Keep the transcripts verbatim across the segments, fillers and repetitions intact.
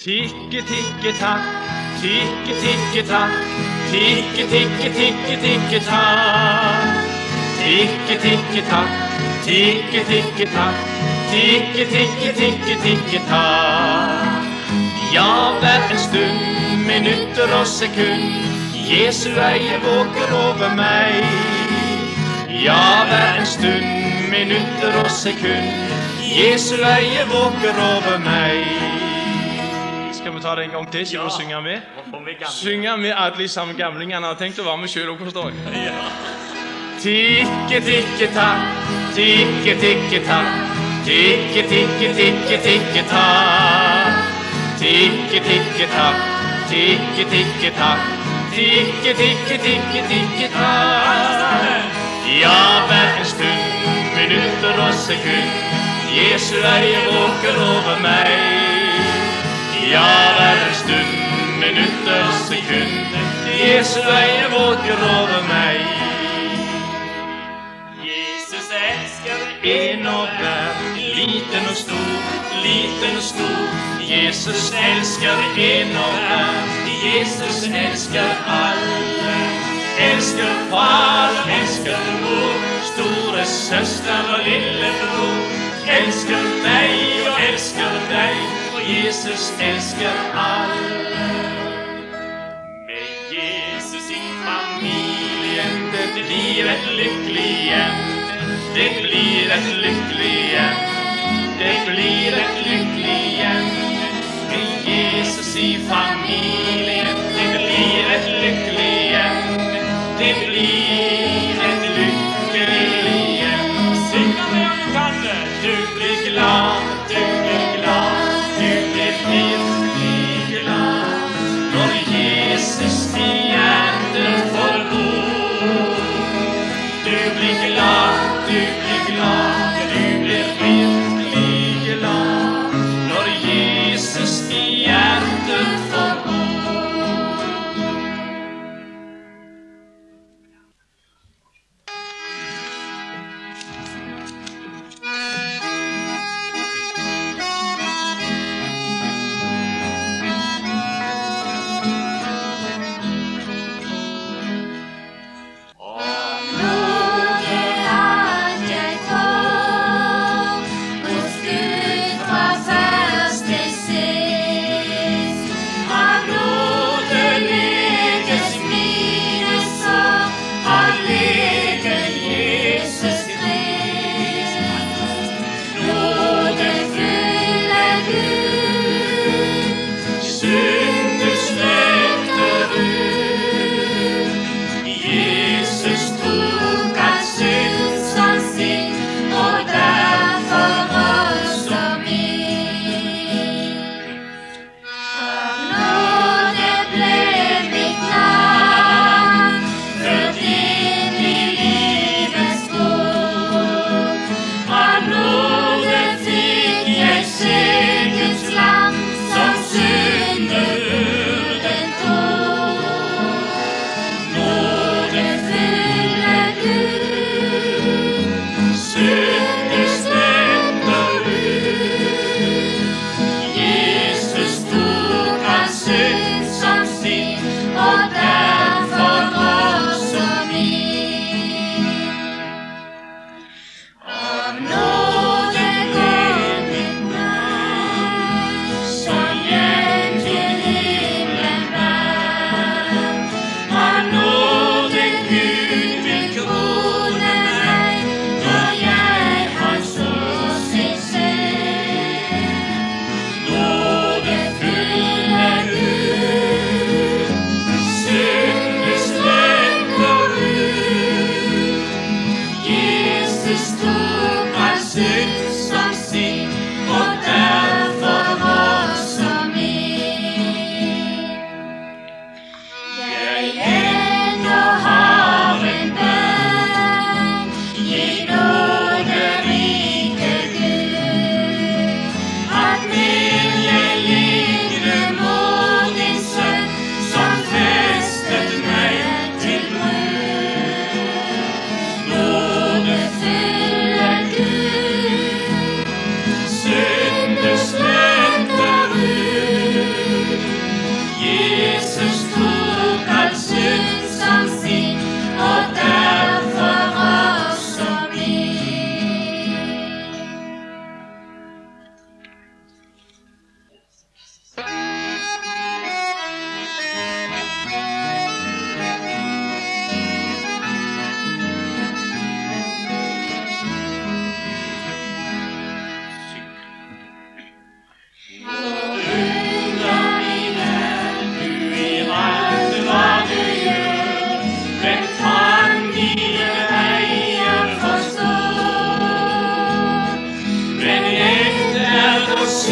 Tikke, tikke, takk, tikke, tikke, takk, tikke, tikke, tikke, tikke, takk. Tikke, tikke, takk, tikke, tikke, takk, tikke, tikke, tikke, tikke, takk. Ja, hver en stund, minutter og sekund, Jesu eie våker over meg. Ja, hver en stund, minutter og sekund, Jesu eie våker over meg. Skal vi ta det en gang til, skal vi synge med? Synge med alle sammen gamlingene. Har tenkt å være med selv og forstå. Tikke, tikke, takk, tikke, tikke, takk, tikke, tikke, tikke, tikke, takk. Tikke, tikke, takk, tikke, tikke, takk, tikke, tikke, tikke, tikke, takk. Ja, hver en stund, minutter og sekund, Jesu eie våker over meg. Ja, hver en stund, minutter og sekund, Jesu eie våker over meg. Jesus elsker en og hver, liten og stor, liten og stor. Jesus elsker en og hver, Jesus elsker alle. Elsker far, elsker mor, store søster og lille bror. Elsker meg og elsker deg, og Jesus elsker alle. Med Jesus i familien, det blir et lykkelig hjem. Det blir et lykkelig hjem. Det blir et lykkelig hjem. Med Jesus i familien, det blir et lykkelig hjem. Det blir et lykkelig hjem. Syng av det du kan det. Du blir glad, du blir glad, du blir virkelig glad når Jesus i hjertet får bo. Du blir glad, du blir glad, du blir virkelig glad når Jesus i hjertet får bo.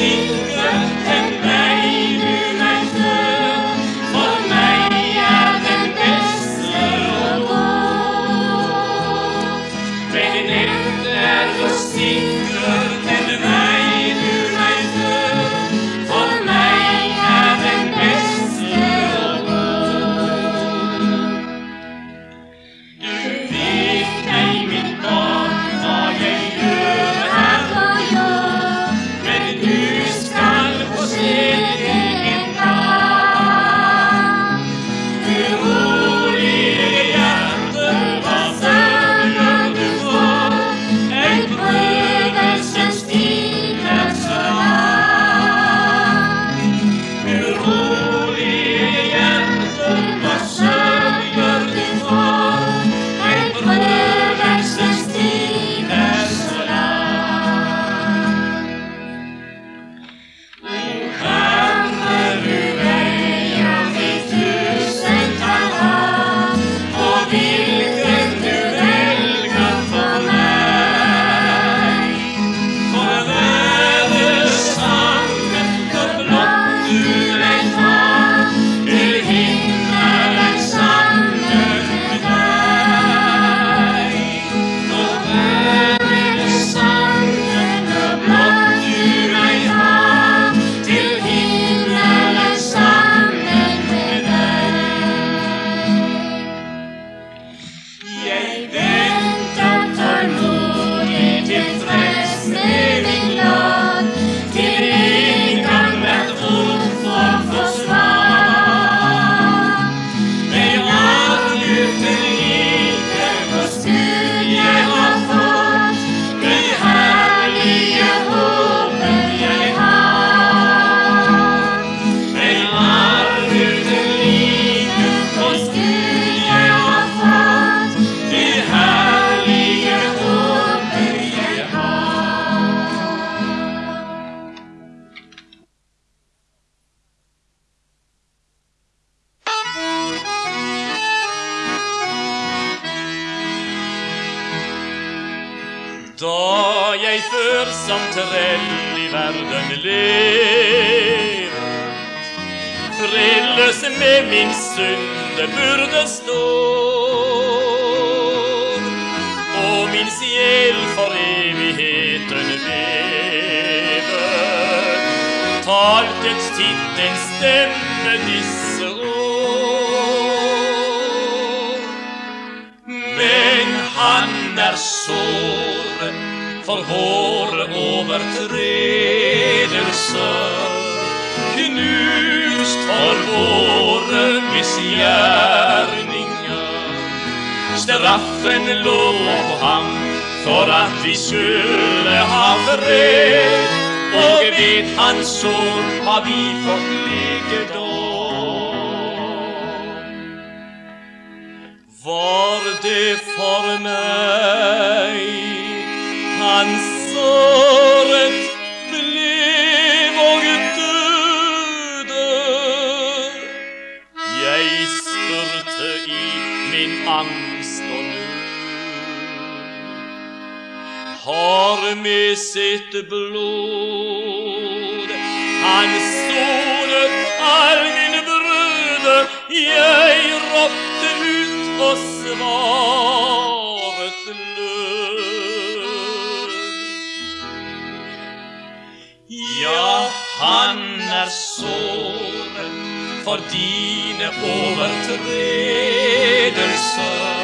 Da jeg før som trell i verden levet, fredløs med min synde burde stå, og min sjel for evigheten leve, taltet til en stemme disse år. Men han er sår for våre overtredelser, knust for våre misgjerninger. Straffen lå på ham for at vi skulle ha fred, og ved hans sår har vi fått legedom. Var det for meg han såret blev og døde? Jeg spurte i min angst og nød. Har med sitt blod han sonet all min brøde? Jeg ropte ut og svaret lød. Ja, han er såret for dine overtredelser,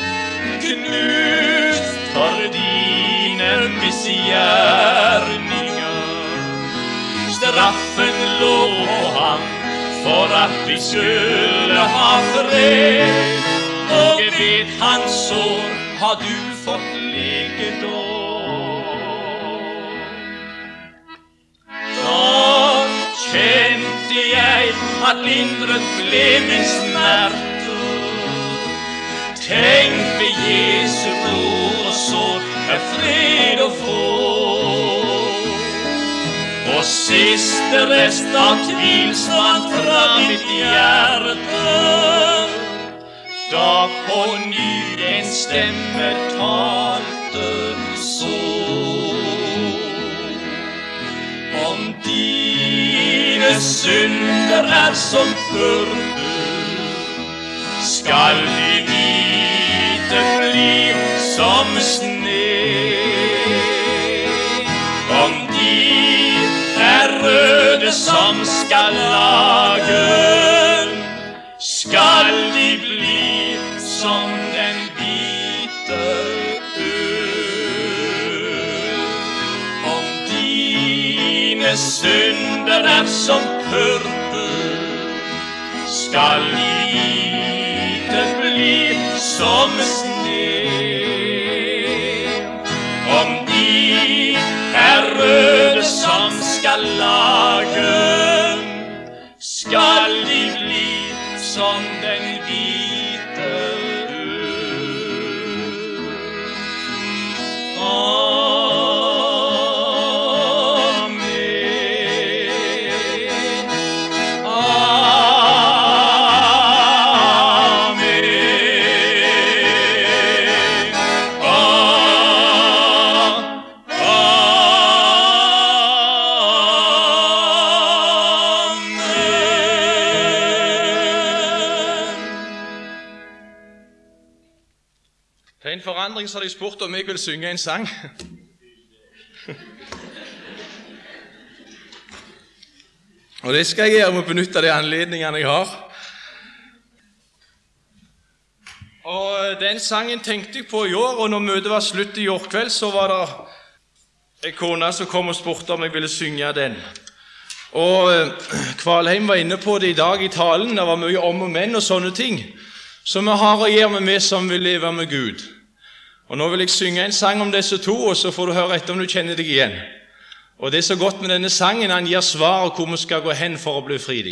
knust for dine misgjerninger. Straffen lå på ham for at vi skulle ha fred, og ved hans sår har du fått legedom. Da kjente jeg at lindret ble min smerte. Tenk ved Jesu blod og sår er fred å få, og siste rest av tvil svant fra mitt hjerte. Da på ny en stemme talte så, og om dine synder er som purpur, skal de hvite bli som sne. Om de er røde som skarlagen, skal de bli som den hvite ull. Om dine synder er som purpur, skal de hvite bli som sne. Om de er røde som skarlagen, skal de bli som den hvite ull. Amen. Til en forandring så har de spurt om jeg vil synge en sang. Og det skal jeg gjøre med å benytte de anledningene jeg har. Og den sangen tenkte jeg på i år, og når møtet var slutt i år kveld, så var det en kone som kom og spurte om jeg ville synge den. Og Kvalheim var inne på det i dag i talen. Det var mye om og men og sånne ting. Så vi har å gjøre med vi som vil leve med Gud. Og nå vil jeg synge en sang om disse to, og så får du høre etter om du kjenner deg igjen. Og det er så godt med denne sangen, han gir svar hvor vi skal gå hen for å bli fri.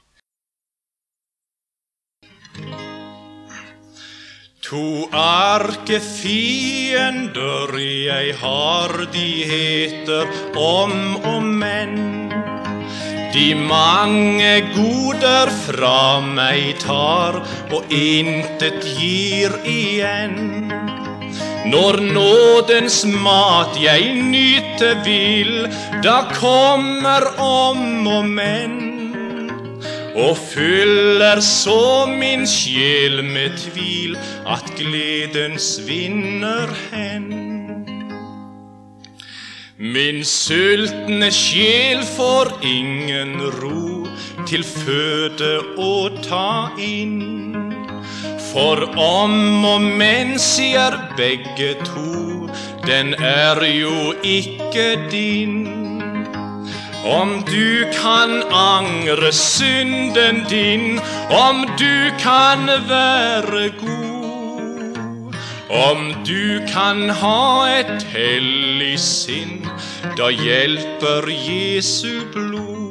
To arke fiender jeg har, de heter om og men. De mange goder fra meg tar, og intet gir igjen. Når nådens mat jeg nyte vil, da kommer om og men, og fyller så min sjel med tvil, at gleden svinner hen. Min sultne sjel får ingen ro til føde å ta inn. For om og men sier begge to, den er jo ikke din. Om du kan angre synden din, om du kan være god, om du kan ha et hellig sinn, da hjelper Jesu blod.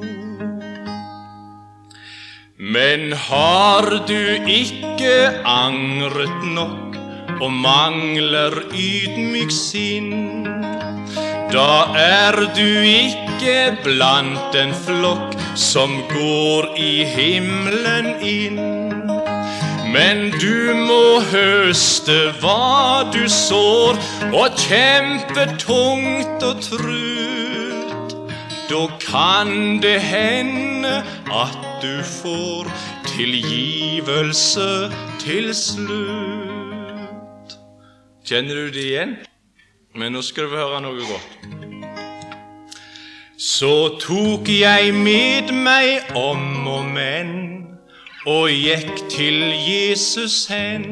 Men har du ikke angret nok og mangler ydmyk sinn, da er du ikke blant en flokk som går i himmelen inn. Men du må høste hva du sår, og kjempe tungt og trutt. Da kan det hende at du får tilgivelse til slutt. Kjenner du det igjen? Men nå skal du høre noe godt. Så tok jeg med meg om og men, og gikk til Jesus hen.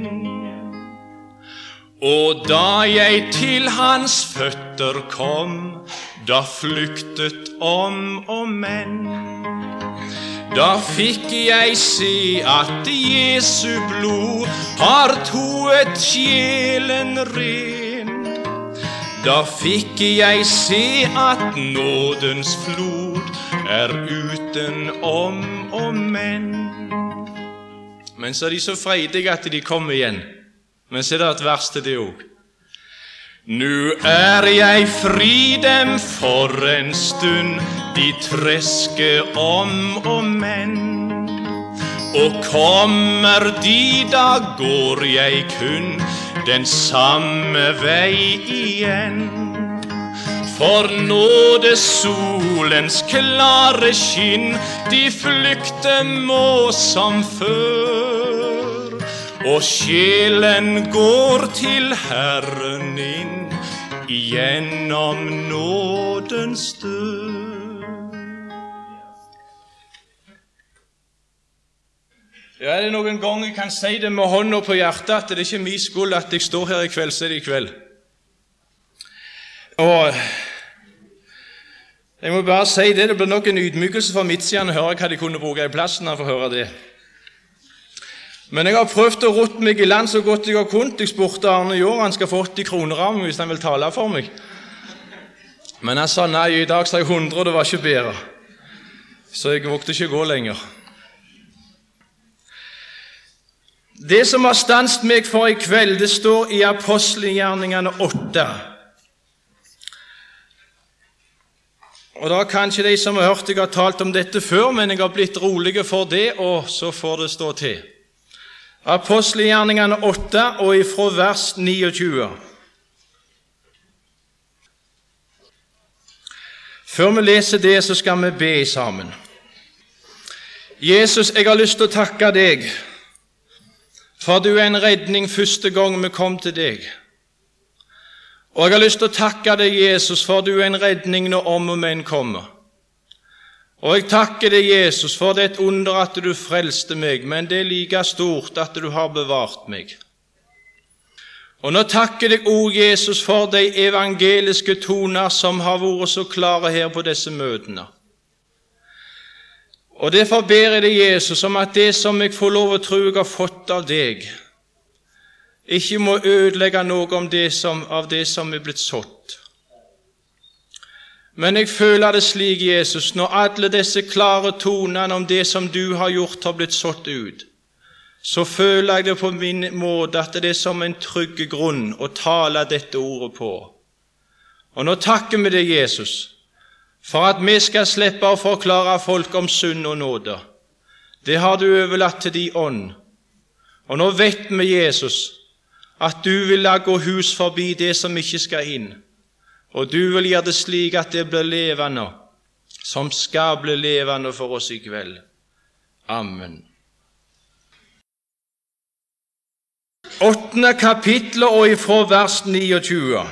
Og da jeg til hans føtter kom, da flyktet om og men. Da fikk jeg se at Jesu blod har toet sjelen ren. Da fikk jeg se at nådens flod er uten om og men. Men så er de så freidige at de kommer igjen. Men så er det et vers til det også. Nu er jeg fri dem for en stund, de treske om og men. Og kommer de, da går jeg kun den samme vei igjen. For nådesolens klare skinn, de flykter må som før, og sjelen går til Herren inn, gjennom nådens dør. Ja, er det noen gang jeg kan si det med hånda på hjertet, at det er ikke min skyld at jeg står her i kveld, så er det i kveld. Og jeg må bare si det, det blir nok en ydmykelse for mitt siden å høre hva de kunne bruke i plassen for å høre det. Men jeg har prøvd å rotte meg i land så godt jeg har kunnet. Jeg spurte Arne i år, han skal få åtti kroner av meg hvis han vil tale for meg. Men han sa nei, i dag sa jeg hundre, og det var ikke bedre. Så jeg vågte ikke gå lenger. Det som har stanset meg for i kveld, det står i Apostelgjerningene åtte. Og da kan ikke de som har hørt jeg har talt om dette før, men jeg har blitt rolig for det, og så får det stå til. Apostelgjerningene åtte, og ifra vers niogtyve. Før vi leser det, så skal vi be sammen. Jesus, jeg har lyst til å takke deg, for du er en redning første gang vi kom til deg. Og jeg har lyst til å takke deg, Jesus, for du er en redning når om og men kommer. Og jeg takker deg, Jesus, for det er et under at du frelste meg, men det er like stort at du har bevart meg. Og nå takker jeg deg, o Jesus, for de evangeliske toner som har vært så klare her på disse møtene. Og derfor ber jeg deg, Jesus, om at det som jeg får lov å tro jeg har fått av deg, ikke må ødelegge noe om det som, av det som er blitt sått. Men jeg føler det slik, Jesus, når alle disse klare tonene om det som du har gjort har blitt sått ut, så føler jeg det på min måte at det er som en trygg grunn å tale dette ordet på. Og nå takker vi deg, Jesus, for at vi skal slippe å forklare folk om synd og nåde. Det har du overlatt til din ånd. Og nå vet vi, Jesus, at du vil la gå hus forbi det som ikke skal inn. Og du vil gjøre det slik at det blir levende, som skal bli levende for oss i kveld. Amen. Åttende kapittel og ifra vers niogtyve.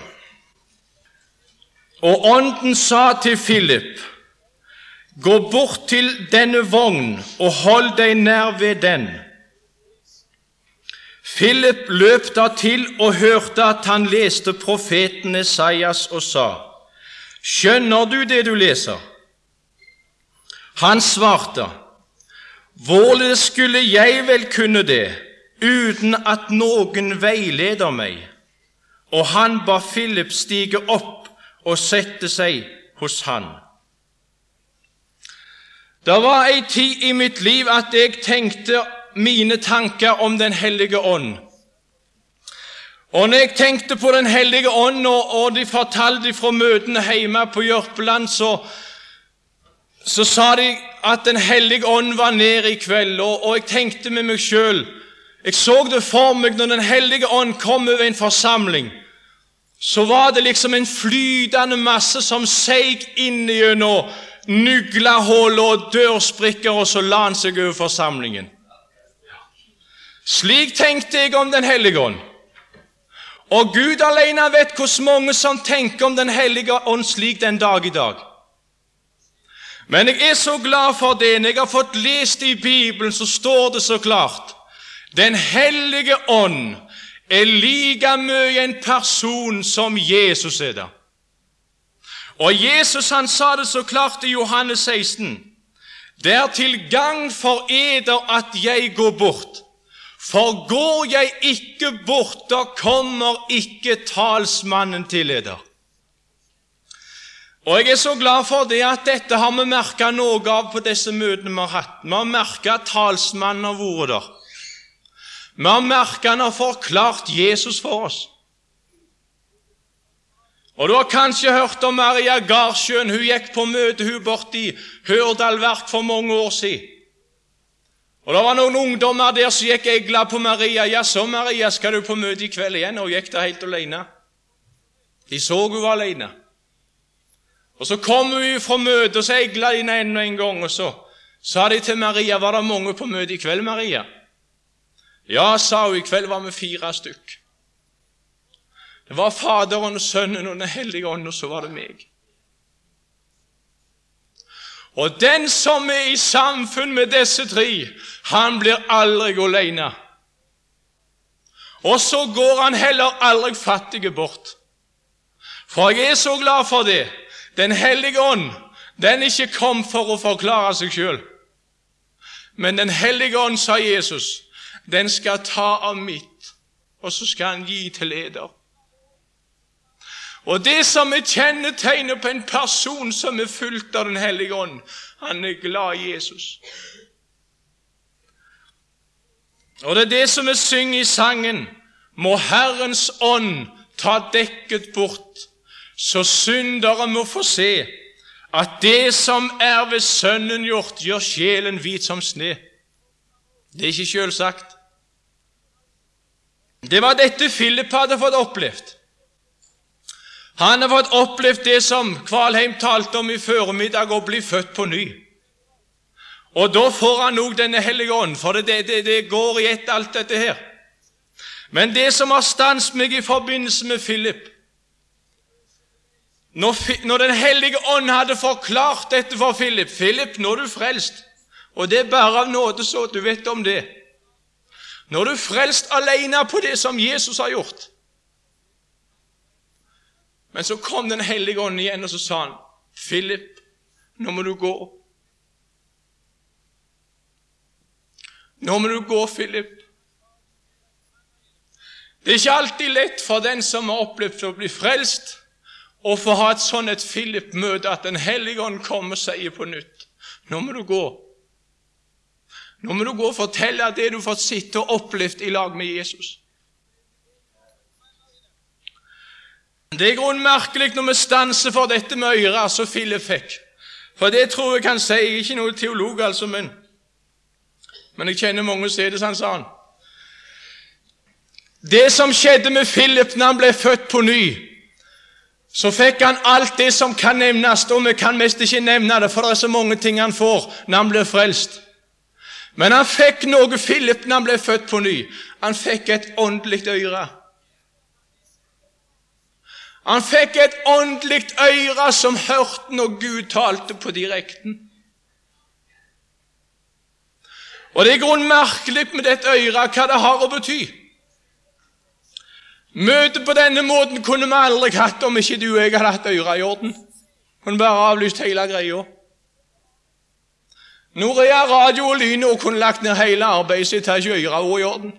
Og ånden sa til Philip, gå bort til denne vogn og hold deg nær ved den. Philip løp da til og hørte at han leste profeten Esaias og sa, skjønner du det du leser? Han svarte, hvorledes skulle jeg vel kunne det, uten at noen veileder meg? Og han ba Philip stige opp og sette seg hos han. Det var en tid i mitt liv at jeg tenkte mine tanker om den hellige ånd. Og når jeg tenkte på den hellige ånd, og, og de fortalte fra møtene hjemme på Jørpeland, så, så sa de at den hellige ånd var nede i kveld, og, og jeg tenkte med meg selv, jeg så det for meg når den hellige ånd kom over en forsamling, så var det liksom en flytende masse som seg inn gjennom nyglehull og dørsprikker, og så la han seg over forsamlingen. Slik tenkte jeg om den hellige ånd. Og Gud alene vet hvor mange som tenker om den hellige ånd slik den dag i dag. Men jeg er så glad for det. Når jeg har fått lest i Bibelen, så står det så klart, den hellige ånd er like mye en person som Jesus er det. Og Jesus han sa det så klart i Johannes seksten, det er til gang for eder at jeg går bort. For går jeg ikke bort, da kommer ikke talsmannen til eder. Og jeg er så glad for det at dette har vi merket noe av på disse møtene vi har hatt. Vi har merket at talsmannen har vært der. Vi har merket han har forklart Jesus for oss. Og du har kanskje hørt om Maria Garsjøen. Hun gikk på møte hun borte i Hørdalverk for mange år siden. Og det var noen ungdommer der som gikk egla på Maria. Ja, så Maria, skal du på møte i kveld igjen? Og hun gikk der helt alene. De så hun var alene. Og så kommer vi fra møtet, og så eglet de inn en gang, og så sa de til Maria, var det mange på møtet i kveld, Maria? Ja, sa hun, i kveld var vi fire stykk. Det var Faderen og Sønnen og Den hellige ånd, og så var det meg. Og den som er i samfunn med disse tre, han blir aldri alene. Og så går han heller aldri fattige bort. For jeg er så glad for det. Den hellige ånd, den er ikke kom for å forklare seg selv. Men Den hellige ånd, sa Jesus, den skal ta av mitt, og så skal han gi til leder. Og det som er kjennetegnet på en person som er fulgt av Den hellige ånd, han er glad i Jesus. Og det er det som vi synger i sangen, må Herrens ånd ta dekket bort, så syndere må få se at det som er ved Sønnen gjort, gjør sjelen hvit som sne. Det er ikke selvsagt. Det var dette Philip hadde fått opplevd. Han har fått opplevd det som Kvalheim talte om i formiddag, å bli født på ny. Og da får han også denne hellige ånd, for det, det, det går i ett alt dette her. Men det som har stanset meg i forbindelse med Philip, når, når Den hellige ånd hadde forklart dette for Philip, Philip, nå er du frelst, og det er bare av nåde så du vet om det. Når du er frelst alene på det som Jesus har gjort. Men så kom Den hellige ånd igjen, og så sa han, Philip, nå må du gå. Nå må du gå, Philip. Det er ikke alltid lett for den som har opplevd å bli frelst, og få ha et sånn et Philip-møte, at Den hellige ånd kommer og sier på nytt, nå må du gå. Nå må du gå og fortelle det du har fått sitte og opplevd i lag med Jesus. Det er grunnmerkelig når vi stanser for dette med øyre, som Philip fikk. For det tror jeg kan si, jeg er ikke noe teolog altså, men, men jeg kjenner mange steder, som han sa han. Det som skjedde med Philip når han ble født på ny, så fikk han alt det som kan nevnes, og vi kan mest ikke nevne det, for det er så mange ting han får når han blir frelst. Men han fikk noe, Philip, når han ble født på ny. Han fikk et åndelig øyre. Han fikk et åndelig øyre som hørte når Gud talte på direkten. Og det er grunnmerkelig med dette øyre, hva det har å bety. Møtet på denne måten kunne vi aldri hatt om ikke du og jeg hadde hatt øyre i orden. Kunne bare avlyst hele greia. Norea radio og lyn og kunne lagt ned hele arbeidet sitt, har ikke øyre og i orden.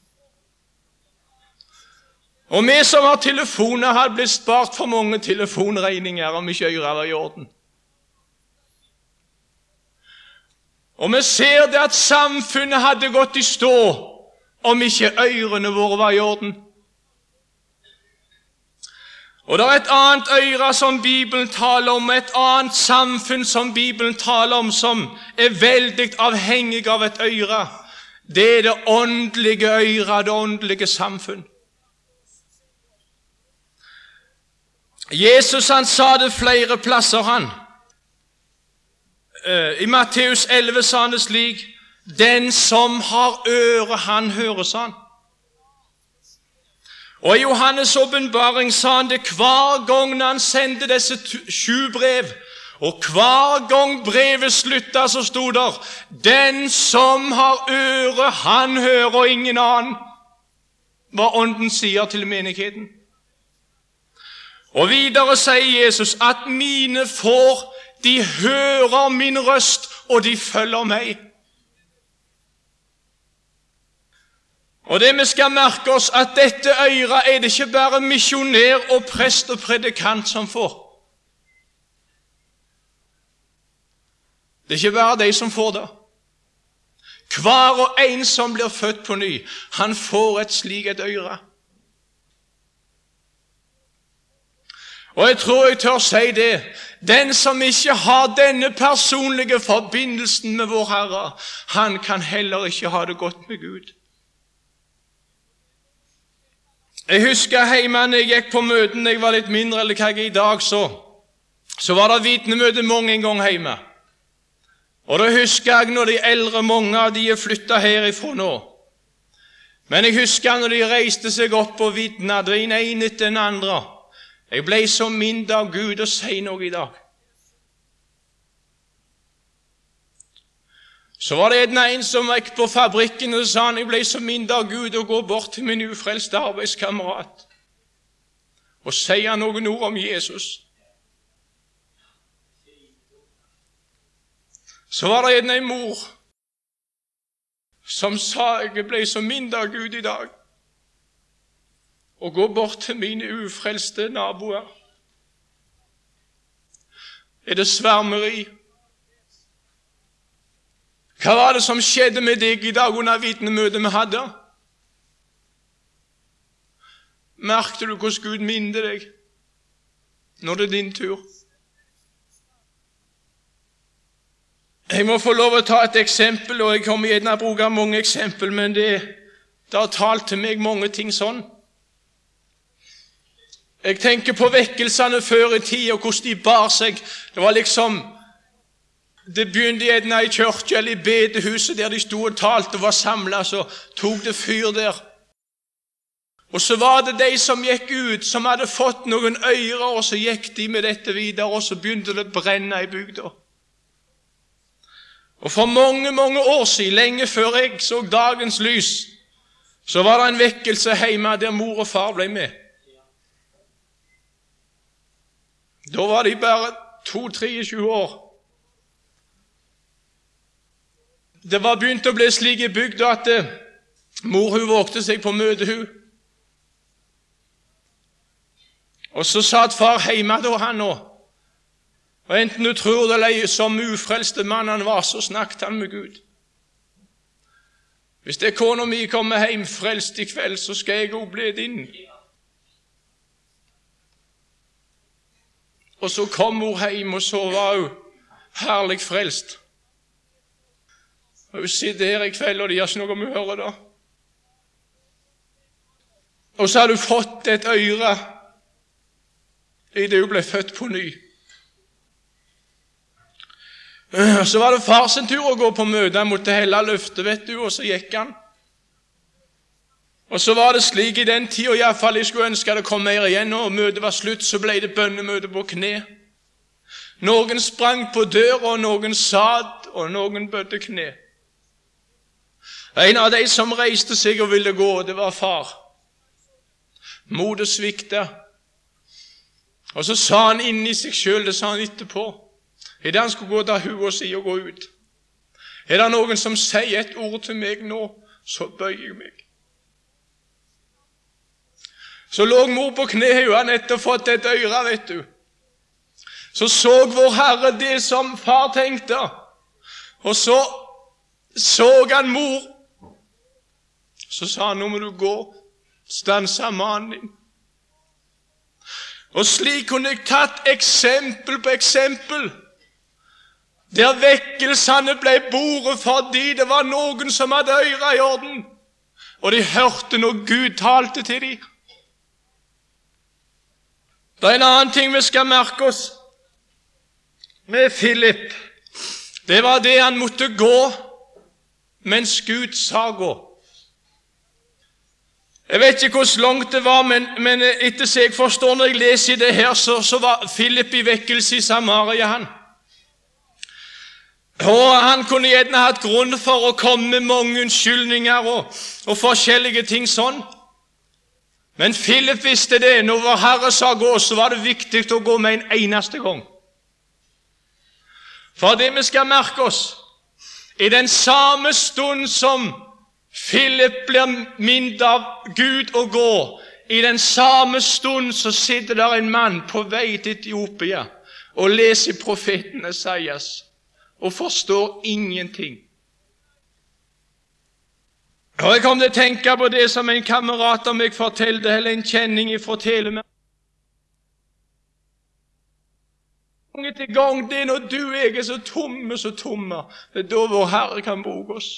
Og vi som har telefoner hadde blitt spart for mange telefonregninger om ikke øyre var i orden. Og vi ser det at samfunnet hadde gått i stå om ikke ørene våre var i orden. Og det er et annet øyre som Bibelen taler om, et annet samfunn som Bibelen taler om, som er veldig avhengig av et øyre. Det er det åndelige øyre, det åndelige samfunn. Jesus han sa det flere plasser han. I Matteus elleve sa han det slik, den som har øre, han hører, sa han. Og i Johannes åpenbaring sa han det hver gang når han sendte disse sju brev, og hver gang brevet sluttet så stod der, den som har øre, han hører, og ingen annen, hva ånden sier til menigheten. Og videre sier Jesus at mine får, de hører min røst, og de følger meg. Og det vi skal merke oss, at dette øyre er det ikke bare misjonær og prest og predikant som får. Det er ikke bare de som får det. Hver og en som blir født på ny, han får et slik et øyre. Og jeg tror jeg tør si det, den som ikke har denne personlige forbindelsen med vår Herre, han kan heller ikke ha det godt med Gud. Jeg husker hjemme når jeg gikk på møten, jeg var litt mindre eller hva jeg i dag så. så var det vitnemøte mange en gang hjemme. Og da husker jeg når de eldre, mange av de er flyttet herifra nå. Men jeg husker når de reiste seg opp og vitnet, den ene etter den andre. Jeg ble så minnet av Gud å si noe i dag. Så var det en, en som gikk på fabrikken og sa han, jeg ble så minnet av Gud å gå bort til min ufrelste arbeidskamerat og si noen ord om Jesus. Så var det en, en mor som sa, jeg ble så minnet av Gud i dag å gå bort til mine ufrelste naboer. Er det svermeri? Hva var det som skjedde med deg i dag under vitnemøtet vi hadde? Merkte du hvordan Gud minner deg når det er din tur? Jeg må få lov å ta et eksempel, og jeg kommer gjerne å bruke mange eksempel, men det, det har talt til meg mange ting sånn. Jeg tenker på vekkelsene før i tid, og hvordan de bar seg. Det var liksom, det begynte gjerne i kirke eller i bedehuset der de stod og talte og var samlet, så tok det fyr der. Og så var det de som gikk ut, som hadde fått noen øyre, og så gikk de med dette videre, og så begynte det å brenne i bygda. Og for mange, mange år siden, lenge før jeg så dagens lys, så var det en vekkelse hjemme der mor og far ble med. Da var de bare to treogtjue år. Det var begynt å bli slik i bygda at mor hun vågte seg på møte hun. Og så satt far hjemme da han nå. Og enten du tror det eller ei, som ufrelste mann han var, så snakket han med Gud. Hvis det kona mi kommer hjem frelst i kveld, så skal jeg også bli din. Og så kom hun hjem, og så var hun herlig frelst. Og hun sitter her i kveld, og de har ikke noe om å høre da. Og så har du fått et øyre i det hun ble født på ny. Så var det far sin tur å gå på møte, han måtte helle løftet, vet du, og så gikk han. Og så var det slik i den tid, og i hvert fall jeg skulle ønske det kom mer igjen, og møtet var slutt, så ble det bønnemøte på kne. Noen sprang på døra, og noen satt, og noen bødde kne. En av de som reiste seg og ville gå, det var far. Modet sviktet. Og så sa han inni seg selv, det sa han etterpå. Er det han skulle gå til hua si og gå ut? Er det noen som sier et ord til meg nå, så bøyer jeg meg. Så lå mor på kne, hun hadde nettopp fått et øyre, vet du. Så så vår Herre det som far tenkte, og så så han mor. Så sa han, nå må du gå, stanse mannen din. Og slik kunne jeg tatt eksempel på eksempel, der vekkelsene ble bordet fordi det var noen som hadde øyre i orden, og de hørte når Gud talte til dem. Det er en annen ting vi skal merke oss med Philip. Det var det han måtte gå mens Gud sa gå. Jeg vet ikke hvor langt det var, men, men etter så jeg forstår når jeg leser det her, så, så var Philip i vekkelse i Samaria, han. Og han kunne gjerne hatt grunn for å komme med mange unnskyldninger og, og forskjellige ting sånn. Men Philip visste det, når vår Herre sa gå, så var det viktig å gå med en eneste gang. For det vi skal merke oss, i den samme stund som Philip blir minnet av Gud å gå, i den samme stund så sitter der en mann på vei til Etiopia og leser profeten Esaias og forstår ingenting. Og jeg kom til å tenke på det som en kamerat av meg fortalte, eller en kjenning fra Telemark. Gang etter gang, det er når du og jeg er så tomme, så tomme, det er da vår Herre kan bruke oss.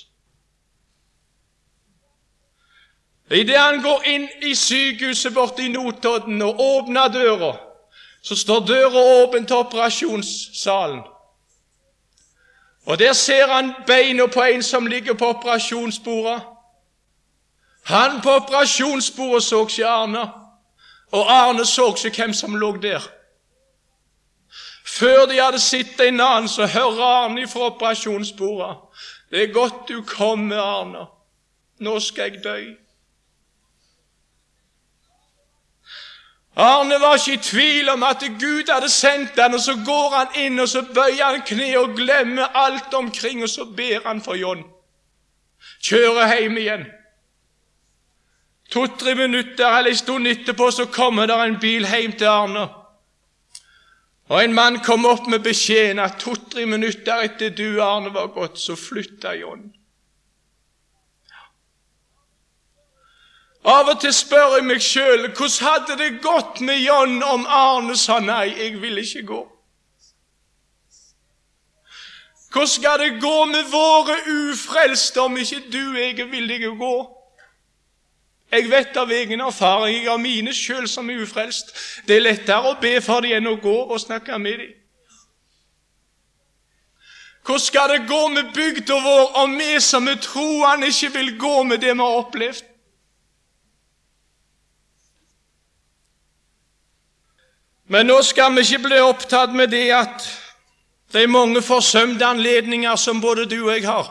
I det han går inn i sykehuset borte i Notodden og åpner døra, så står døra åpen til operasjonssalen. Og der ser han beina på en som ligger på operasjonsbordet. Han på operasjonsbordet så ikke Arne, og Arne så ikke hvem som lå der. Før de hadde sett en annen, så hører Arne fra operasjonsbordet: det er godt du kom, Arne. Nå skal jeg dø. Arne var ikke i tvil om at Gud hadde sendt han, og så går han inn, og så bøyer han kne og glemmer alt omkring, og så ber han for John. Kjører hjem igjen. To-tre minutter eller en stund etterpå så kommer der en bil hjem til Arne. Og en mann kom opp med beskjeden at to-tre minutter etter du, Arne, var gått, så flyttet John. Av og til spør jeg meg selv, hvordan hadde det gått med John om Arne sa nei, jeg vil ikke gå? Hvordan skal det gå med våre ufrelste om ikke du og jeg er villige å gå? Jeg vet av egen erfaring, jeg har mine selv som er ufrelst. Det er lettere å be for dem enn å gå og snakke med dem. Hvordan skal det gå med bygda vår om vi som er troende ikke vil gå med det vi har opplevd? Men nå skal vi ikke bli opptatt med det at det er mange forsømte anledninger som både du og jeg har.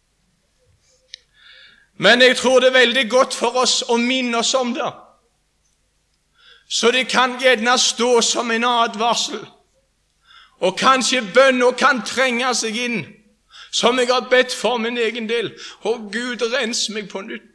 Men jeg tror det er veldig godt for oss å minne oss om det, så det kan gjerne stå som en advarsel, og kanskje bønnen kan trenge seg inn, som jeg har bedt for min egen del. Å Gud, rens meg på nytt.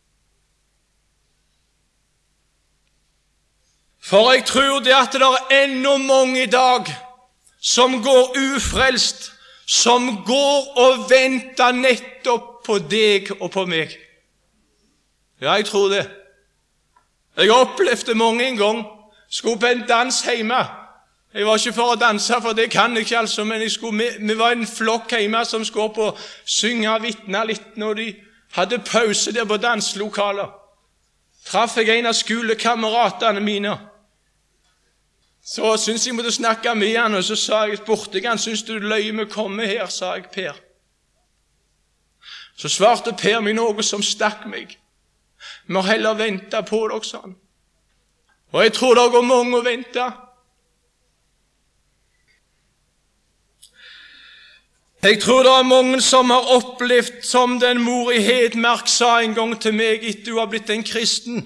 For jeg tror det at det er enda mange i dag som går ufrelst, som går og venter nettopp på deg og på meg. Ja, jeg tror det. Jeg har opplevd det mange en gang. Skulle på en dans hjemme. Jeg var ikke for å danse, for det kan jeg ikke altså, men jeg skulle, vi, vi var en flokk hjemme som skulle opp og synge og vitne litt når de hadde pause der på danslokaler. Traff jeg en av skolekameratene mine. Så syntes jeg måtte snakke med han, og så sa jeg borte han, synes du løy med å komme her, sa jeg Per. Så svarte Per meg noe som stakk meg. Vi må heller vente på dere, sa han. Og jeg tror det går mange å vente. Jeg tror det er mange som har opplevd, som den mor i Hedmark sa en gang til meg etter du har blitt en kristen.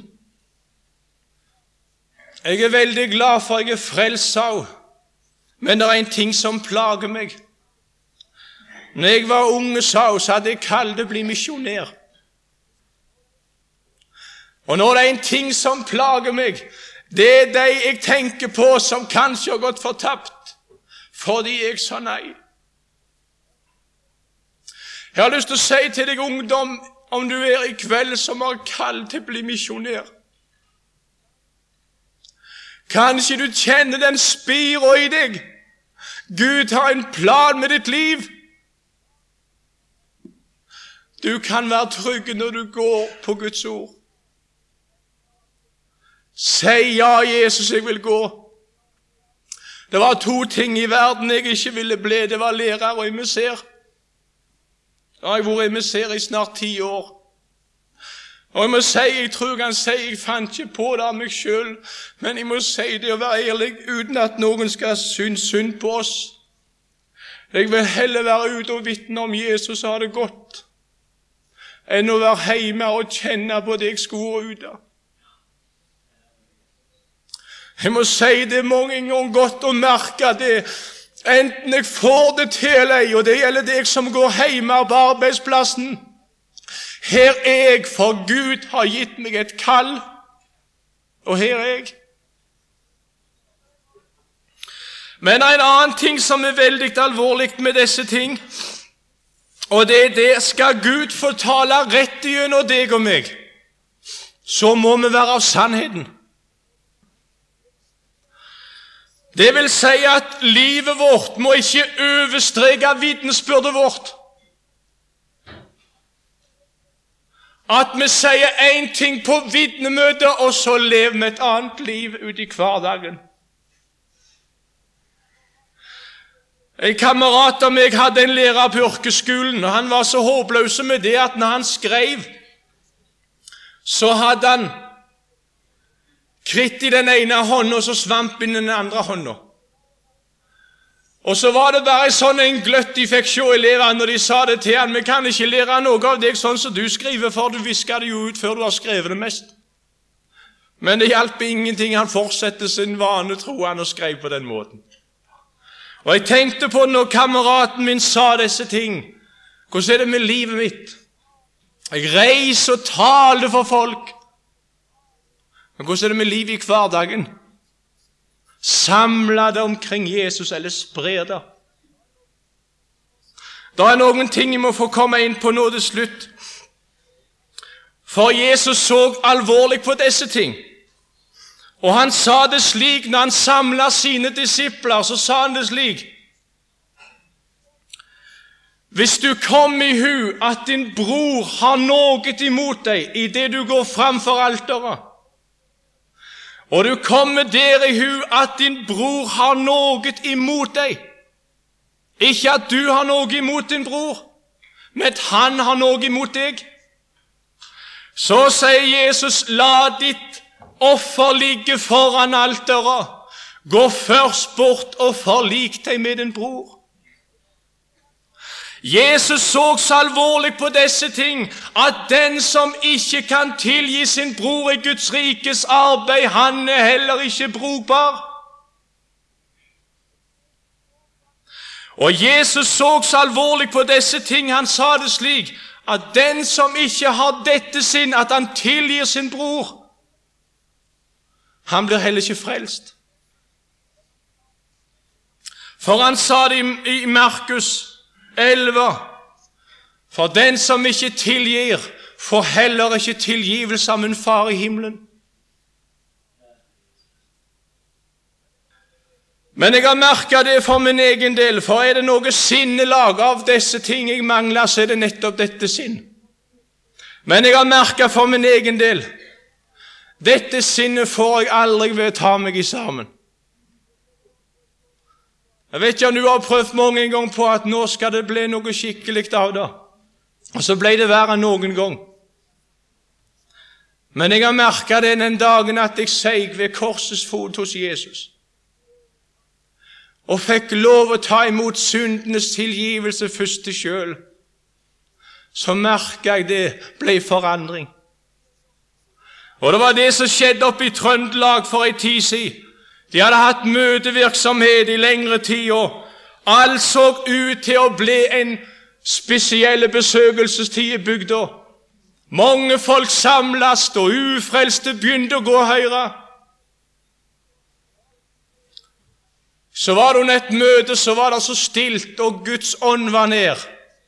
Jeg er veldig glad for jeg er frelst, sa hun, men det er en ting som plager meg. Når jeg var unge, sa hun, så hadde jeg kalt å bli misjonær. Og når det er en ting som plager meg, det er de jeg tenker på som kanskje har gått fortapt, fordi jeg sa nei. Jeg har lyst til å si til deg, ungdom, om du er i kveld som har kalt til å bli misjonær. Kanskje du kjenner den spira i deg. Gud har en plan med ditt liv. Du kan være trygg når du går på Guds ord. Si ja, Jesus, jeg vil gå. Det var to ting i verden jeg ikke ville bli. Det var lærer og emissær. Da har jeg vært emissær i snart ti år. Og jeg må si, jeg tror han sier, jeg fant ikke på det av meg selv, men jeg må si det å være ærlig, uten at noen skal synes synd på oss. Jeg vil heller være ute og vitne om Jesus har det godt, enn å være hjemme og kjenne på det jeg skulle ut av. Jeg må si det mange ganger godt å merke det, enten jeg får det til eller ei, og det gjelder deg som går hjemme på arbeidsplassen. Her er jeg, for Gud har gitt meg et kall, og her er jeg. Men en annen ting som er veldig alvorlig med disse ting, og det er det, skal Gud få tale rett igjennom deg og meg, så må vi være av sannheten. Det vil si at livet vårt må ikke overstreke vitnesbyrdet vårt. At vi sier en ting på vitnemøtet, og så lever vi et annet liv ut i hverdagen. En kamerat av meg hadde en lærer på yrkesskolen, og han var så håpløs med det at når han skrev, så hadde han kritt i den ene hånden, og så svamp i den andre hånden. Og så var det bare sånn en gløtt de fikk se elevene når de sa det til han: vi kan ikke lære noe av deg sånn som du skriver, for du visker det jo ut før du har skrevet det mest. Men det hjalp ingenting, han fortsatte sin vane tro han og skrev på den måten. Og jeg tenkte på når kameraten min sa disse ting, hvordan er det med livet mitt? Jeg reiser og taler for folk, men hvordan er det med livet i hverdagen? Samle det omkring Jesus, eller spre det? Det er noen ting jeg må få komme inn på nå til slutt. For Jesus så alvorlig på disse ting. Og han sa det slik, når han samlet sine disipler, så sa han det slik: hvis du kom i hu at din bror har noe imot deg i det du går fram for alteret, og du kommer der i hu at din bror har noe imot deg, ikke at du har noe imot din bror, men at han har noe imot deg, så sier Jesus: la ditt offer ligge foran alteret, gå først bort og forlik deg med din bror. Jesus så så alvorlig på disse ting, at den som ikke kan tilgi sin bror i Guds rikes arbeid, han er heller ikke brukbar. Og Jesus så så alvorlig på disse ting, han sa det slik, at den som ikke har dette sinn, at han tilgir sin bror, han blir heller ikke frelst. For han sa det i Markus elleve: for den som ikke tilgir, får heller ikke tilgivelse av min far i himmelen. Men jeg har merket det for min egen del, for er det noe sinnelag av disse ting jeg mangler, så er det nettopp dette sinn. Men jeg har merket for min egen del, dette sinnet får jeg aldri ved å ta meg i sammen. Jeg vet ikke om du har prøvd mange ganger på at nå skal det bli noe skikkelig av det, og så ble det verre noen gang. Men jeg har merket det den dagen at jeg seig ved korsets fot hos Jesus, og fikk lov å ta imot syndenes tilgivelse først til selv, så merket jeg det ble forandring. Og det var det som skjedde oppe i Trøndelag for en tid siden. De hadde hatt møtevirksomhet i lengre tid, og alt så ut til å bli en spesiell besøkelsestid i bygda. Mange folk samles, og ufrelste begynte å gå høyre. Så var det under et møte, så var det så stilt, og Guds ånd var nær.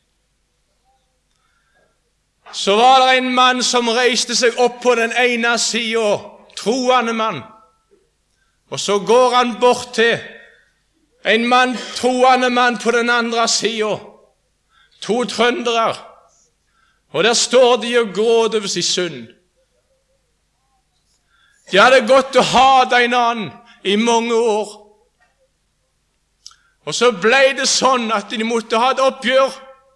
Så var det en mann som reiste seg opp på den ene siden, troende mann. Og så går han bort til en mann, troende mann på den andre siden, to trøndere, og der står de og gråter over sin synd. De hadde gått og hatet en annen i mange år, og så ble det sånn at de måtte ha et oppgjør.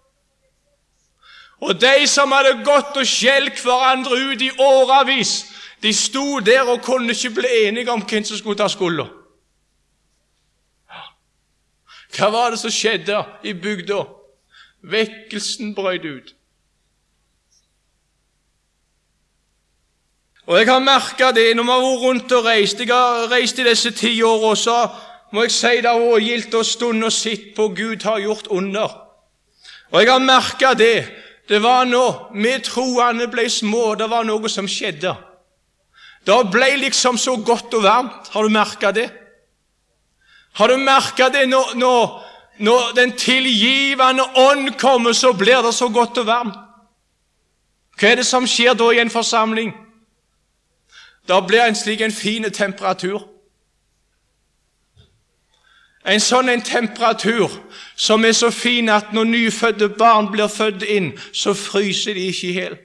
Og de som hadde gått og skjelkt hverandre ut i årevis, de sto der og kunne ikke bli enige om hvem som skulle ta skulda. Hva var det som skjedde i bygda? Vekkelsen brøt ut. Og jeg har merket det når vi har vært rundt og reist. Jeg har reist i disse ti år, og så må jeg si det var gildt og stund og sitt på Gud har gjort under. Og jeg har merket det. Det var når vi troende ble små, det var noe som skjedde. Det ble liksom så godt og varmt. Har du merket det? Har du merket det når, når, når den tilgivende ånd kommer, så blir det så godt og varmt? Hva er det som skjer da i en forsamling? Da blir en slik en fin temperatur. En sånn en temperatur som er så fin at når nyfødte barn blir født inn, så fryser de ikke i hjel.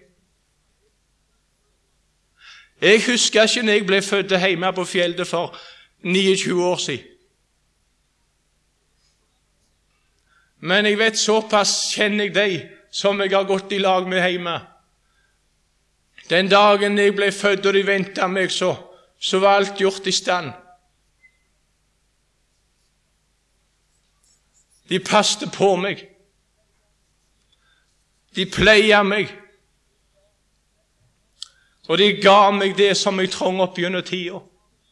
Jeg husker ikke når jeg ble født hjemme på fjellet for niogtjue år siden. Men jeg vet såpass kjenner jeg deg som jeg har gått i lag med hjemme. Den dagen jeg ble født og de ventet meg, så, så var alt gjort i stand. De passte på meg. De pleier meg. Og de ga meg det som jeg trong opp gjennom tida.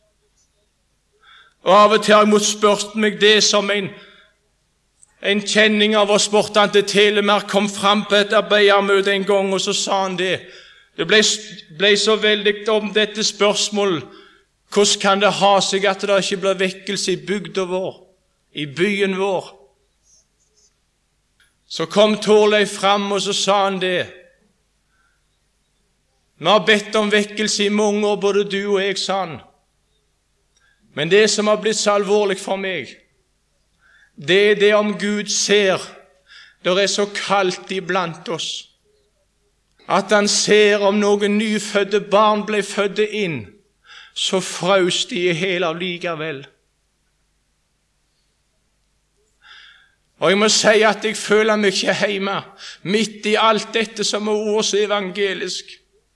Og av og til har jeg måttet spørre meg det som en, en kjenning av oss borte til Telemark kom fram på et arbeidermøte en gang, og så sa han det. Det ble, ble så veldig om dette spørsmålet. Hvordan kan det ha seg at det ikke blir vekkelse i bygda vår, i byen vår? Så kom Torleif fram, og så sa han det. Vi har bedt om vekkelse i mange år, både du og jeg, sa han. Men det som har blitt så alvorlig for meg, det er det om Gud ser, det er så kaldt iblant oss, at han ser om noen nyfødte barn ble fødde inn, så frøs de i hel av likevel. Og jeg må si at jeg føler meg ikke hjemme, midt i alt dette som er ord så evangelisk.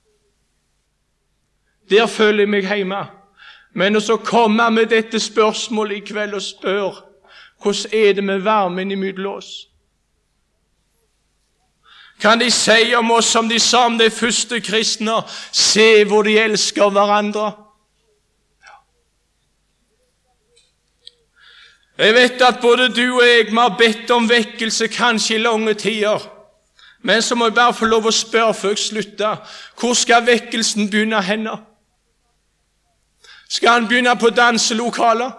Der føler jeg meg hjemme. Men når så kommer med dette spørsmålet i kveld og spør, hvordan er det med varmen imellom oss? Kan de si om oss som de sa om de første kristne, se hvor de elsker hverandre? Jeg vet at både du og jeg har bedt om vekkelse kanskje i lange tider, men så må jeg bare få lov å spørre før jeg slutter, hvor skal vekkelsen begynne henne? Skal han begynne på danselokaler?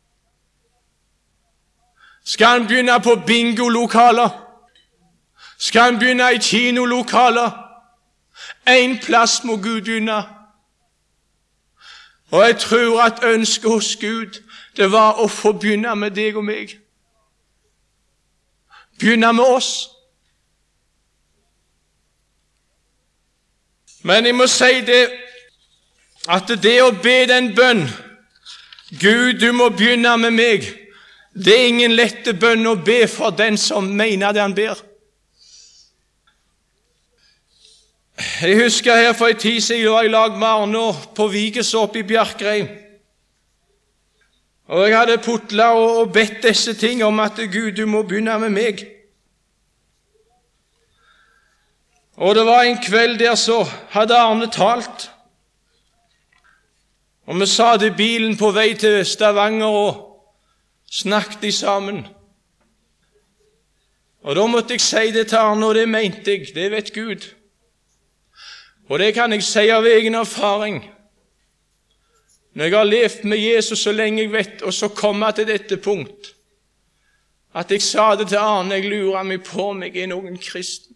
Skal han begynne på bingolokaler? Skal han begynne i kinolokaler? En plass må Gud begynne. Og jeg tror at ønsket hos Gud, det var å få begynne med deg og meg. Begynne med oss. Men jeg må si det, at det å be den bønn, Gud, du må begynne med meg, det er ingen lette bønn å be for den som mener det han ber. Jeg husker her for en tid siden, jeg var i lag med Arne på Viges oppe i Bjerkreim. Og jeg hadde putlet og bedt disse ting om at Gud, du må begynne med meg. Og det var en kveld der så hadde Arne talt. Og vi satt i bilen på vei til Stavanger og snakket sammen. Og da måtte jeg si det til Arne, og det mente jeg, det vet Gud. Og det kan jeg si av egen erfaring. Når jeg har levd med Jesus så lenge jeg vet, og så kom jeg til dette punkt, at jeg sa det til Arne, jeg lurer meg på om jeg er noen kristen.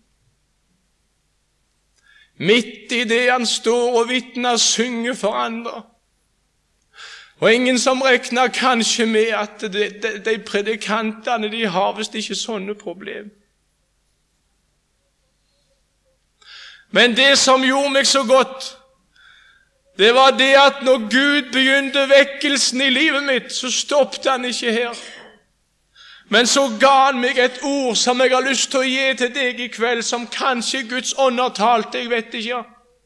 Midt i det han står og vitner, synger for andre. Og ingen som regner kanskje med at de, de, de predikantene, de har vist ikke sånne problem. Men det som gjorde meg så godt, det var det at når Gud begynte vekkelsen i livet mitt, så stoppet han ikke her. Men så ga han meg et ord som jeg har lyst til å gi til deg i kveld, som kanskje Guds ånd har talt, jeg vet ikke.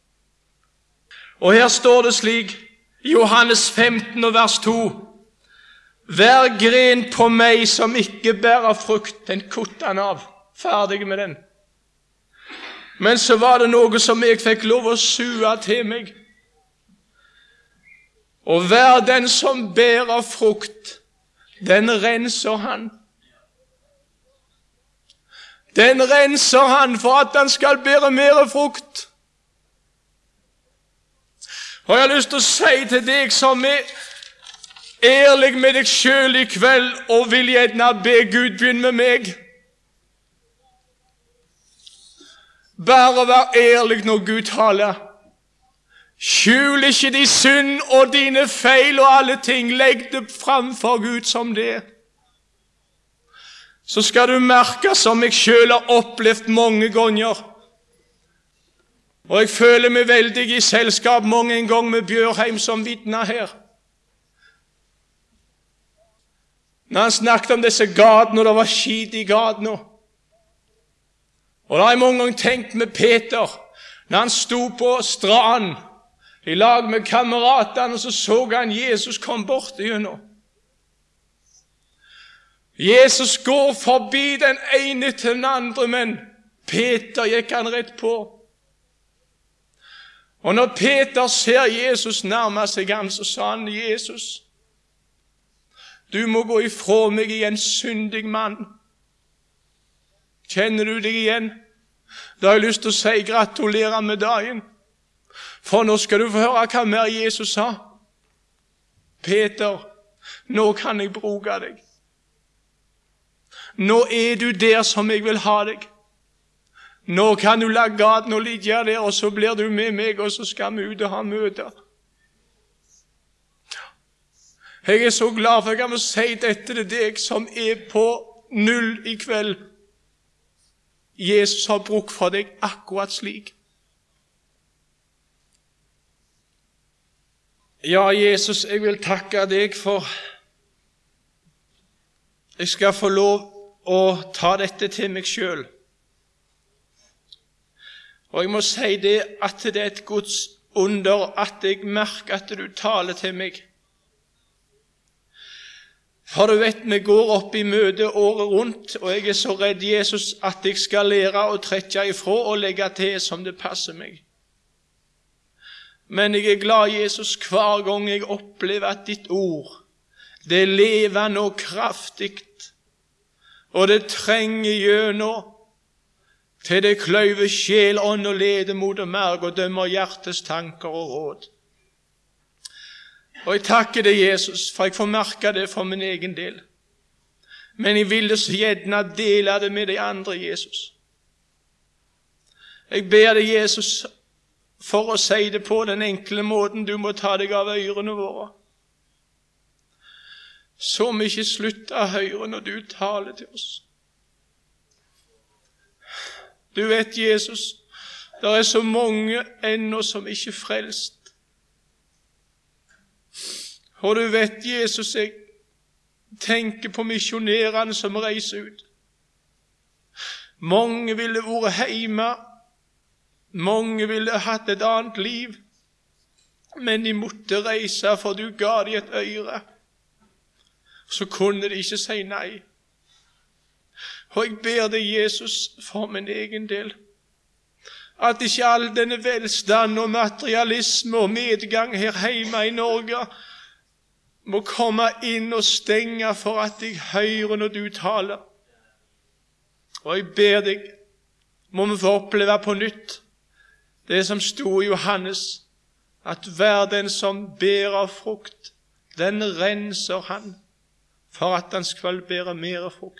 Og her står det slik, i Johannes femten og vers to, hver gren på meg som ikke bærer frukt, den kutter han av, ferdig med den. Men så var det noe som jeg fikk lov å sue til meg. Og hver den som bærer frukt, den renser han. Den renser han for at han skal bære mer frukt. Og jeg har lyst til å si til deg som er ærlig med deg selv i kveld, og vil gjerne be Gud begynne med meg. Bare vær ærlig når Gud taler. Skjul ikke de synd og dine feil og alle ting. Legg det fram for Gud som det. Så skal du merke, som jeg selv har opplevd mange ganger. Og jeg føler meg veldig i selskap mange en gang med Bjørheim som vitner her. Når han snakket om disse gatene, og det var skit i gatene. Og da har jeg mange ganger tenkt med Peter, når han sto på stranden, i lag med kameratene, og så så han Jesus kom bort igjennom. Jesus går forbi den ene til den andre, men Peter gikk han rett på. Og når Peter ser Jesus nærme seg ham, så sa han, Jesus, du må gå ifra meg i en syndig mann. Kjenner du deg igjen? Da har jeg lyst til å si gratulerer med dagen. For nå skal du få høre hva mer Jesus sa. Peter, nå kan jeg bruke deg. Nå er du der som jeg vil ha deg. Nå kan du la gaten og ligge der, og så blir du med meg, og så skal vi ut og ha møter. Jeg er så glad for at jeg kan få si dette til deg som er på null i kveld. Jesus har brukt for deg akkurat slik. Ja, Jesus, jeg vil takke deg for jeg skal få lov å ta dette til meg selv. Og jeg må si det at det er et Guds under at jeg merker at du taler til meg. For du vet, vi går opp i møte året rundt, og jeg er så redd, Jesus, at jeg skal lære å trekke ifra og legge til som det passer meg. Men jeg er glad, Jesus, hver gang jeg opplever at ditt ord, det er levende og kraftigt, og det trenger gjennom til det kløyver sjel, ånd og lede mot og merg og dømmer hjertes tanker og råd. Og jeg takker deg, Jesus, for jeg får merke det for min egen del. Men jeg ville så gjerne dele det med de andre, Jesus. Jeg ber deg, Jesus, for å si det på den enkle måten du må ta deg av ørene våre. Så vi ikke slutter å høre når du taler til oss. Du vet, Jesus, det er så mange ennå som ikke er frelst. Og du vet, Jesus, jeg tenker på misjonærene som reiser ut. Mange ville vært hjemme, mange ville hatt et annet liv, men de måtte reise, for du ga dem et øre. Så kunne de ikke si nei. Og jeg ber deg, Jesus, for min egen del, at ikke all denne velstand og materialisme og medgang her hjemme i Norge må komme inn og stenge for at jeg hører når du taler. Og jeg ber deg, må vi få oppleve på nytt det som stod i Johannes, at hver den som bærer frukt, den renser han, for at han skal bære mer frukt.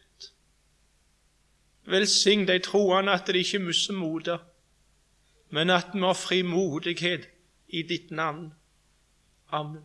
Velsign de troende at de ikke musser modet, men at vi har frimodighet i ditt navn. Amen.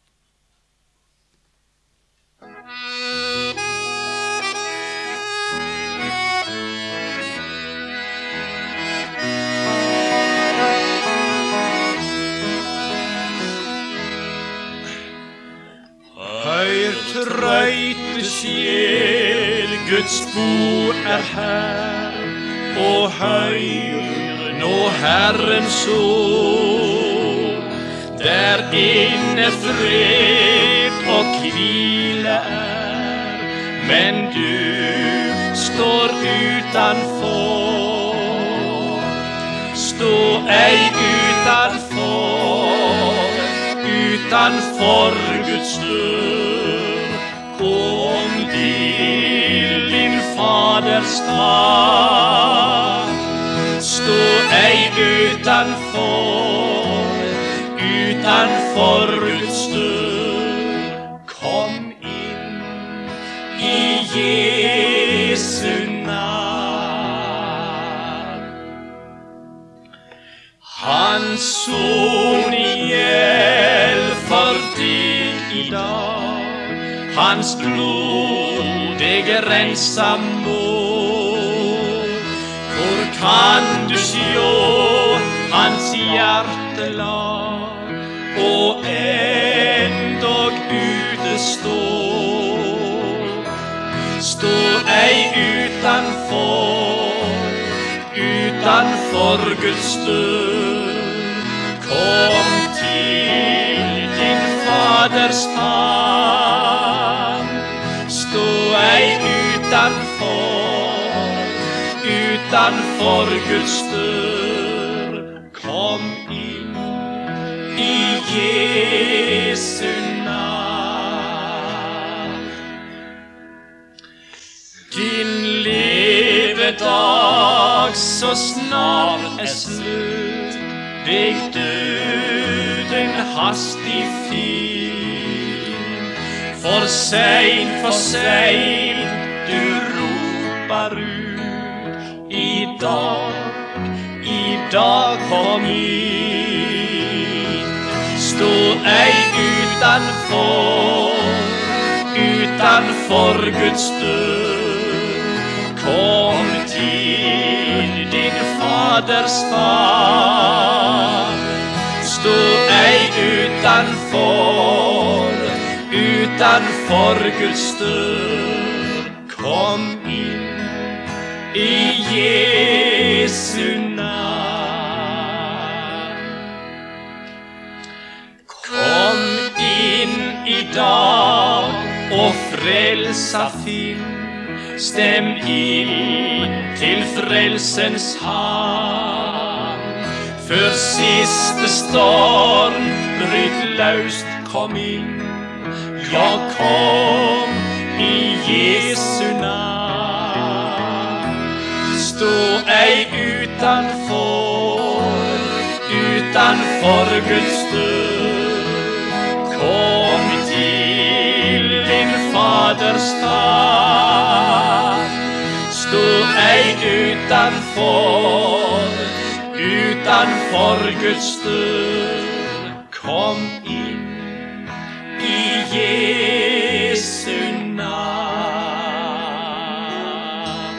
Hør trøyte sjel, Guds bo er her, og hør nå Herrens ord. Der inne fred og hvile er, men du står utenfor. Stå ei utenfor, utenfor Guds dør. Kom til din Faders makt. Stå ei utenfor, utenfor Guds dør. Kom inn i Jesu navn. Hans son ihjel for deg i dag, hans blod deg rensa mot. Hvor kan du sjå hans hjertelag, og endog ute stå? utenfor, utenfor Guds dør. Kom til din Faders favn, stå ei utenfor, utenfor Guds dør. Kom inn i Jesu navn. Din levedag så snart er slutt, deg døden hastig fin. For sein, for sein, du roper ut, i dag, i dag kom inn. Stå ei utenfor, utenfor Guds dør. Kom til din Faders favn, stå ei utenfor, utenfor Guds dør. Kom inn i Jesu navn. Kom inn i dag og frelsa finn, stem inn til frelsens havn. Før siste storm bryt løst, kom inn. Ja, kom i Jesu navn. Stå ei utenfor, utenfor Guds dør. Kom til din Faders favn. Stå ei utenfor, utenfor Guds dør. Kom inn i Jesu navn.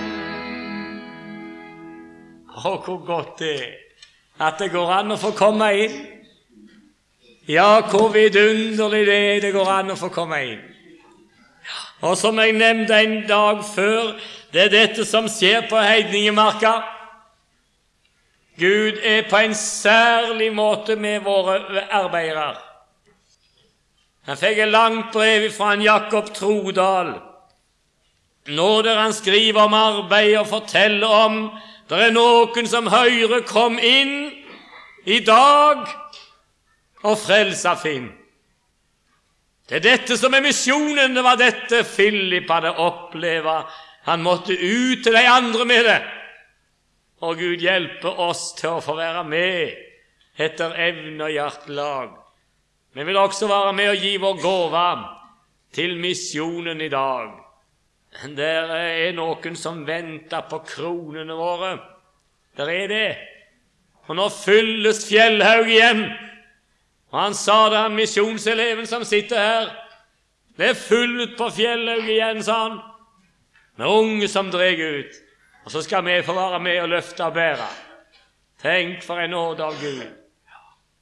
Å, hvor godt det er at det går an å få komme inn. Ja, hvor vidunderlig det er det går an å få komme inn. Og som jeg nevnte en dag før, det er dette som skjer på Heidningemarka. Gud er på en særlig måte med våre arbeidere. Jeg fikk et langt brev fra en Jakob Trodal, nå der han skriver om arbeid og forteller om det er noen som høyre kom inn i dag og frelsa finn. Det er dette som er misjonen, det var dette Philip hadde opplevd. Han måtte ut til de andre med det. Og Gud hjelper oss til å få være med etter evne og hjertelag. Vi vil også være med og gi vår gåva til misjonen i dag. Der er noen som venter på kronene våre. Der er det. Og nå fylles Fjellhaug igjen. Og han sa det, han misjonseleven som sitter her. Det er fullt på Fjellhaug igjen, sa han. Med unge som dreg ut. Og så skal vi få være med og løfte og bære. Tenk for en nåde av Gud.